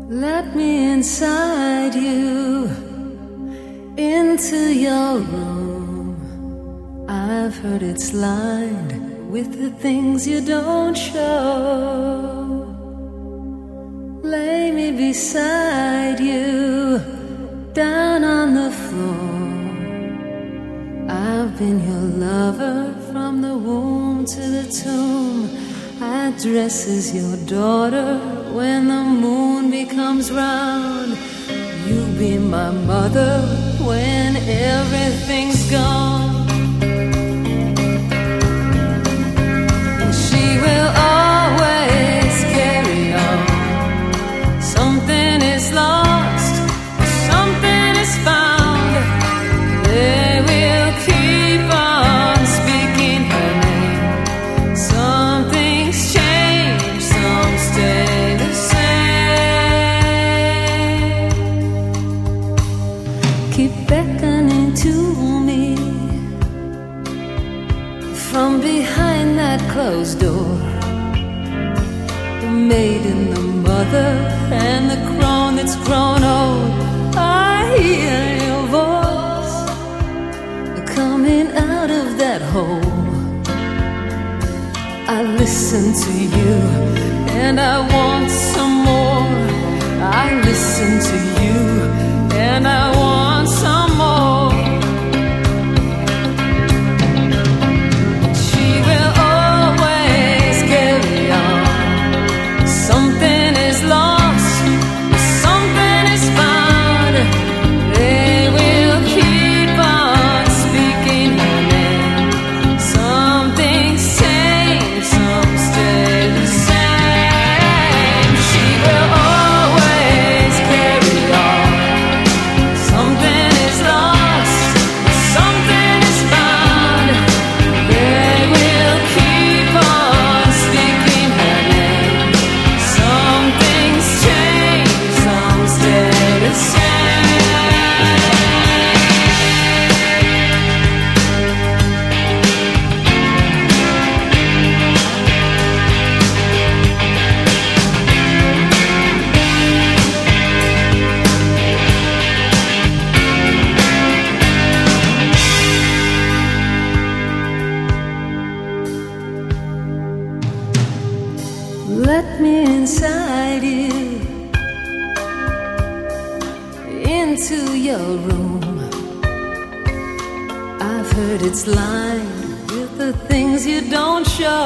Let me inside you, into your room. I've heard it's lined with the things you don't show. Lay me beside you, down on the floor. I've been your lover from the womb to the tomb. I dress as your daughter when the moon becomes round. You be my mother when everything's gone. And she will always carry on. Something is lost, something is found. They will keep on speaking her name. Something's changed, some stay the same. Keep beckoning to me from behind that closed door. The maiden, the mother, and the crone that's grown old. I hear your voice coming out of that hole. I listen to you and I want some more. I listen to you and I want some more. She will always carry on. Something is lost, something is found. They will keep on speaking her name. Something's changed, some stay the same. She will always carry on. Something is lost, something is found. They will keep on speaking her name. Something's changed, some stay the same. Let me inside you, into your room. I've heard it's lined with the things you don't show.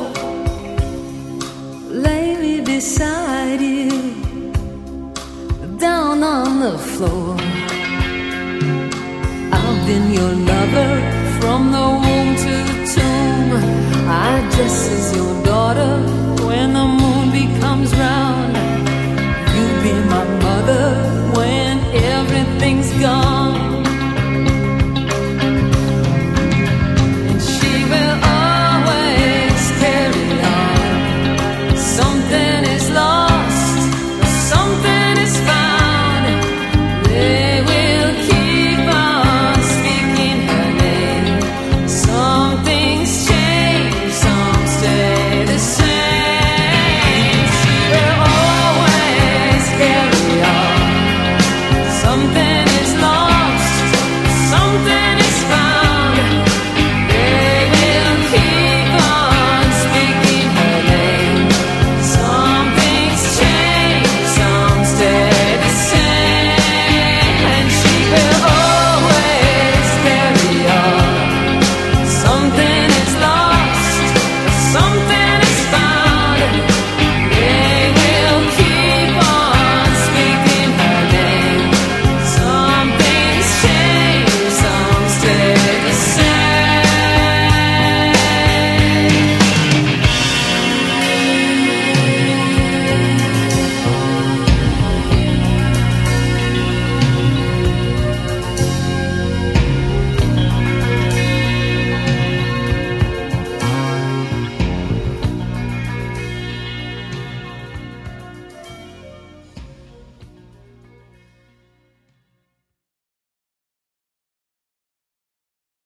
Lay me beside you, down on the floor. I've been your lover from the womb to the tomb. I dress as your daughter when the moon becomes round.